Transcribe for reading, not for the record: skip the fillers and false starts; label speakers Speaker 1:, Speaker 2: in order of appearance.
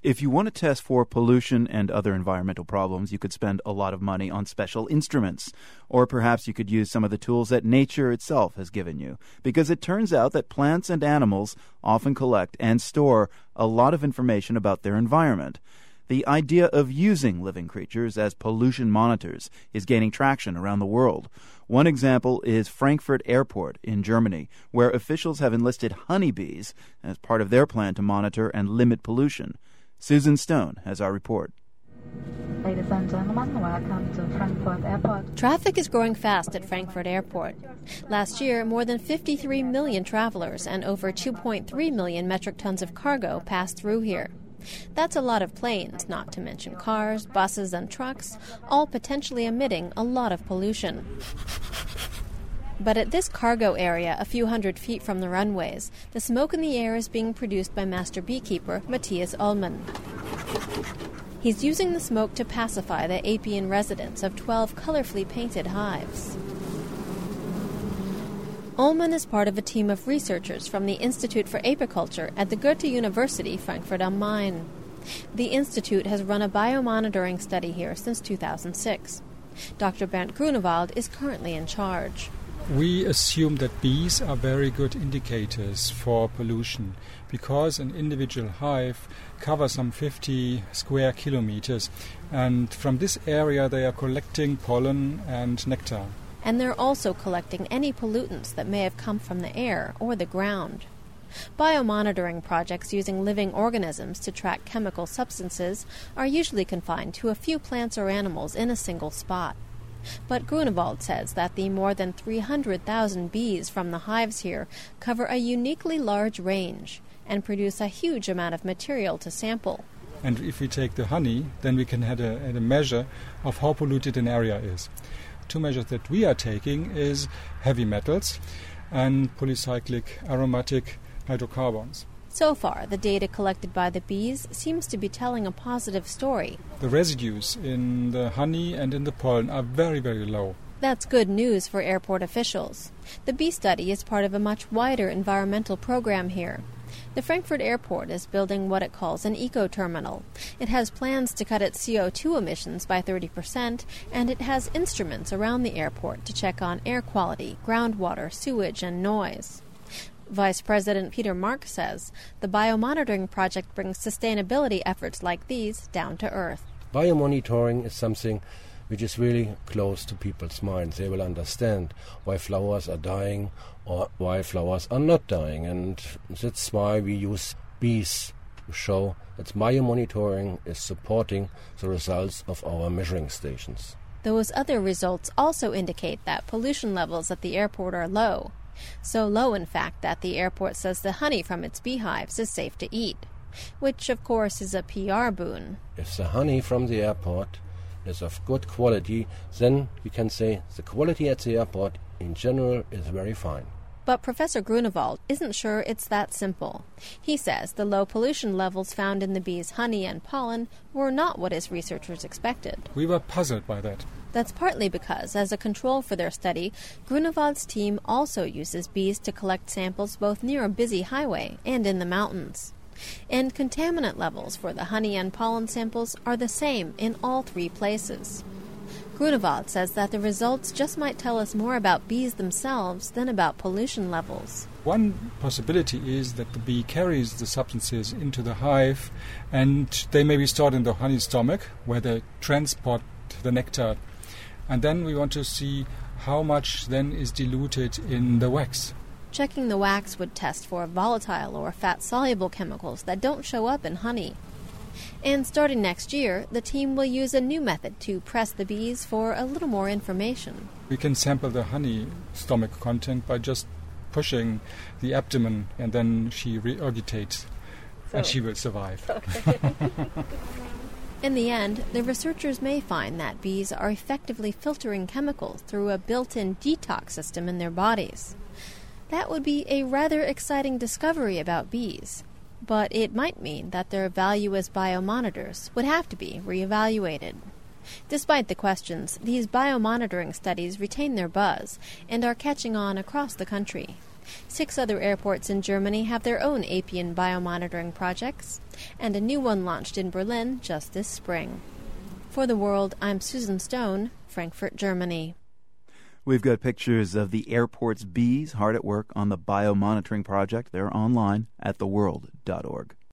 Speaker 1: If you want to test for pollution and other environmental problems, you could spend a lot of money on special instruments. Or perhaps you could use some of the tools that nature itself has given you. Because it turns out that plants and animals often collect and store a lot of information about their environment. The idea of using living creatures as pollution monitors is gaining traction around the world. One example is Frankfurt Airport in Germany, where officials have enlisted honeybees as part of their plan to monitor and limit pollution. Susan Stone has our report.
Speaker 2: Ladies and gentlemen, welcome to Frankfurt Airport.
Speaker 3: Traffic is growing fast at Frankfurt Airport. Last year, more than 53 million travelers and over 2.3 million metric tons of cargo passed through here. That's a lot of planes, not to mention cars, buses, and trucks, all potentially emitting a lot of pollution. But at this cargo area, a few hundred feet from the runways, the smoke in the air is being produced by master beekeeper Matthias Ullmann. He's using the smoke to pacify the apian residents of 12 colorfully painted hives. Ullmann is part of a team of researchers from the Institute for Apiculture at the Goethe University, Frankfurt am Main. The institute has run a biomonitoring study here since 2006. Dr. Bernd Grunewald is currently in charge.
Speaker 4: We assume that bees are very good indicators for pollution because an individual hive covers some 50 square kilometers, and from this area they are collecting pollen and nectar.
Speaker 3: And they're also collecting any pollutants that may have come from the air or the ground. Biomonitoring projects using living organisms to track chemical substances are usually confined to a few plants or animals in a single spot. But Grunewald says that the more than 300,000 bees from the hives here cover a uniquely large range and produce a huge amount of material to sample.
Speaker 4: And if we take the honey, then we can have a measure of how polluted an area is. Two measures that we are taking is heavy metals and polycyclic aromatic hydrocarbons.
Speaker 3: So far, the data collected by the bees seems to be telling a positive story.
Speaker 4: The residues in the honey and in the pollen are very, very low.
Speaker 3: That's good news for airport officials. The bee study is part of a much wider environmental program here. The Frankfurt Airport is building what it calls an eco-terminal. It has plans to cut its CO2 emissions by 30%, and it has instruments around the airport to check on air quality, groundwater, sewage, and noise. Vice President Peter Mark says the biomonitoring project brings sustainability efforts like these down to earth.
Speaker 5: Biomonitoring is something which is really close to people's minds. They will understand why flowers are dying or why flowers are not dying. And that's why we use bees to show that biomonitoring is supporting the results of our measuring stations.
Speaker 3: Those other results also indicate that pollution levels at the airport are low. So low, in fact, that the airport says the honey from its beehives is safe to eat, which, of course, is a PR boon.
Speaker 5: If the honey from the airport is of good quality, then we can say the quality at the airport in general is very fine.
Speaker 3: But Professor Grunewald isn't sure it's that simple. He says the low pollution levels found in the bees' honey and pollen were not what his researchers expected.
Speaker 4: We were puzzled by that.
Speaker 3: That's partly because, as a control for their study, Grunewald's team also uses bees to collect samples both near a busy highway and in the mountains. And contaminant levels for the honey and pollen samples are the same in all three places. Grunewald says that the results just might tell us more about bees themselves than about pollution levels.
Speaker 4: One possibility is that the bee carries the substances into the hive and they may be stored in the honey stomach where they transport the nectar. And then we want to see how much then is diluted in the wax.
Speaker 3: Checking the wax would test for volatile or fat-soluble chemicals that don't show up in honey. And starting next year, the team will use a new method to press the bees for a little more information.
Speaker 4: We can sample the honey stomach content by just pushing the abdomen, and then she regurgitates, and she will survive.
Speaker 3: Okay. In the end, the researchers may find that bees are effectively filtering chemicals through a built-in detox system in their bodies. That would be a rather exciting discovery about bees, but it might mean that their value as biomonitors would have to be reevaluated. Despite the questions, these biomonitoring studies retain their buzz and are catching on across the country. 6 other airports in Germany have their own apian biomonitoring projects, and a new one launched in Berlin just this spring. For The World, I'm Susan Stone, Frankfurt, Germany.
Speaker 1: We've got pictures of the airport's bees hard at work on the biomonitoring project. They're online at theworld.org.